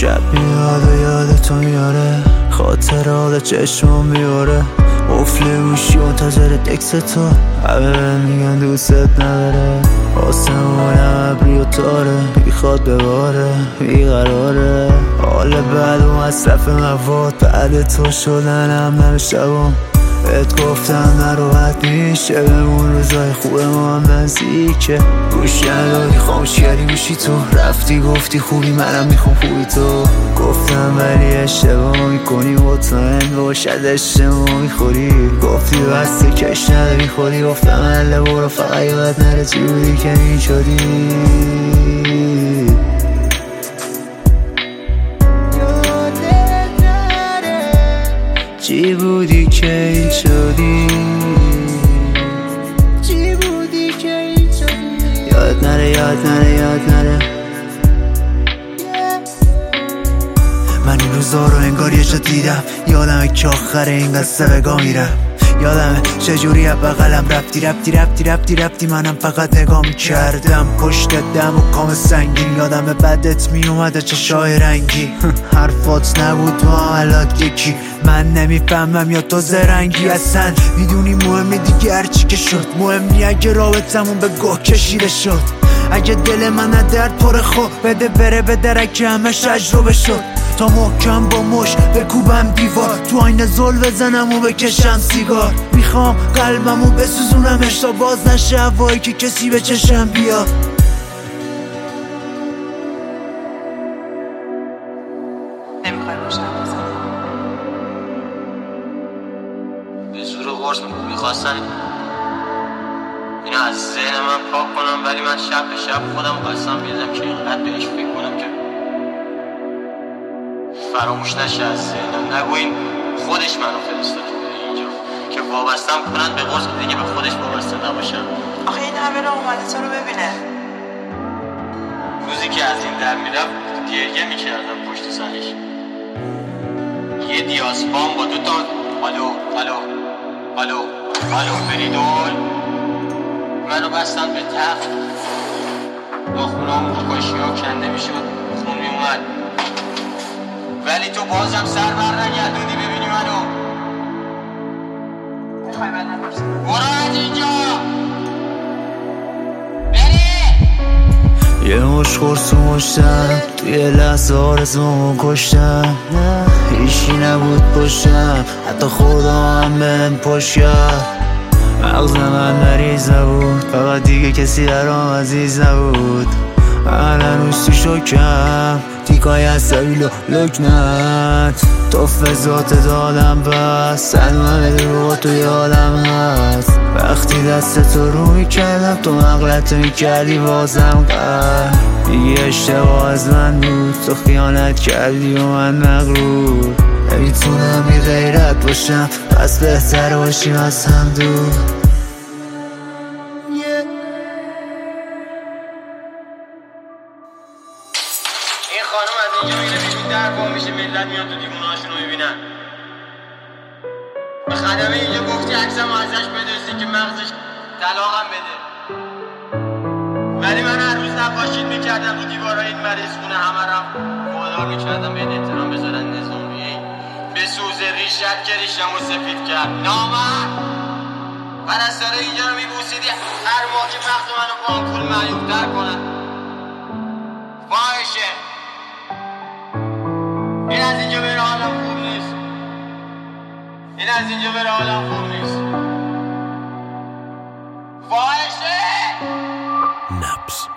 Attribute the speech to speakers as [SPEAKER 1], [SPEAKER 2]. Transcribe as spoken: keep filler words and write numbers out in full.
[SPEAKER 1] شب میاد و یاد تو میاره، خاطرات چشمم میاره، قفل گوشی منتظر دکس تو، همه میگن دوست نداره، آسمونم ابری و تاره، میخواد بباره بیقراره، حال بعد و مصرف مواد، بعد تو شدنم نم شبم، بهت گفتم نروحت میشه بمون، روزای خوب ما هم نزدیکه، گوش ندادی خاموش کردی گوشی تو، رفتی گفتی خوبی منم میخوام خوبی تو، گفتم ولی اشتباه میکنی مطمئن باشد اشتباه میخوری، گفتی بسته کش نداری خوری، گفتم اله برو فقط یاد نره چی بودی که این شدی، چی بودی که این شدی، چی بودی که این شدی، یاد نره یاد نره یاد نره. من این روزا رو انگار یه جا دیدم، یادمه که آخر این قصه بگاه میرم، یادمه چجوری بغلم رفتی رفتی رفتی رفتی رفتی منم فقط نگاه میکردم پشت دم و کام سنگین، یادمه بدت میومد چشای رنگی، حرفات نبود و عملات یکی، من نمیفهمم یا تو زرنگی، اصلا میدونی مهمی دیگه هرچی که شد، مهمی اگه رابطمون به گوه کشیده شد، اگه دل من درد پر خو بده بره به درک همش تجربه شد، تا محکم با مش بکوبم دیوار، تو آینه زل بزنم و بکشم سیگار، میخوام قلبمو بسوزونمش تا باز نشه هوایی که کسی به چشم بیاد.
[SPEAKER 2] نمیخوای روشن بزنی
[SPEAKER 3] به زور قرص میخواستن اینو از ذهن من پاک کنم، ولی من شب به شب خودم قسم میدم که اینقدر بهش فکر کنم که فراموش نشه از ذهنم، نگو این خودش منو فرستاد اینجا که وابستم کنن به قرص دیگه به خودش وابسته نباشم.
[SPEAKER 2] آخه این همه را اومده تو رو ببینه،
[SPEAKER 3] روزی که از این در میرفت گریه میکردم پشت سرش، یه دیاسپام با دو تا الو الو الو الو فریدول منو بستن به تخت، ناخونام رو کاشی ها کنده میشد خون میومد، ولی تو بازم سر بر نگردونی ببینی منو.
[SPEAKER 2] میخوای بدن برسن
[SPEAKER 3] برو از اینجا بری.
[SPEAKER 1] یه مش خورسو مشتم توی لحظه آرزومو کشتم، هیچی نبود پشتم حتی خدا هم بهم پشت کرد، مغز من مریض نبود فقط دیگه کسی برام عزیز نبود، من هنوز تو شکم تیکای عصبی و لکنت، تو فضات دادم بس همه دروغ تو یادم هست، وقتی دست تو رو میکردم تو مغلطه میکردی بازم قرد، دیگه اشتباه از من بود تو خیانت کردی و من مغرور، نمیتونم بی غیرت باشم پس بهتر باشیم از هم دور.
[SPEAKER 3] این خانم از اینجا میره بیرون در با میشه، ملت میاد تو دیوونهاشون رو میبینن. به خدمه اینجا گفتی عکسم ازش بدوزی که مغزش طلاقم بده، ولی من هر روز نقاشید میکردم رو دیوارای این مریض خونه، همه رم وادار میکردم به احترام بذارن نظامیه به سوز ریشت که ریشم رو سفید کرد نامرد. پرستاره اینجا رو میبوسیدی هر ماه که مغز منو با آمپول معیوب‌تر کنن. باشه این از اینجا بره حالم خوب نیست، این از اینجا بره حالم خوب نیست. باشه
[SPEAKER 1] نبض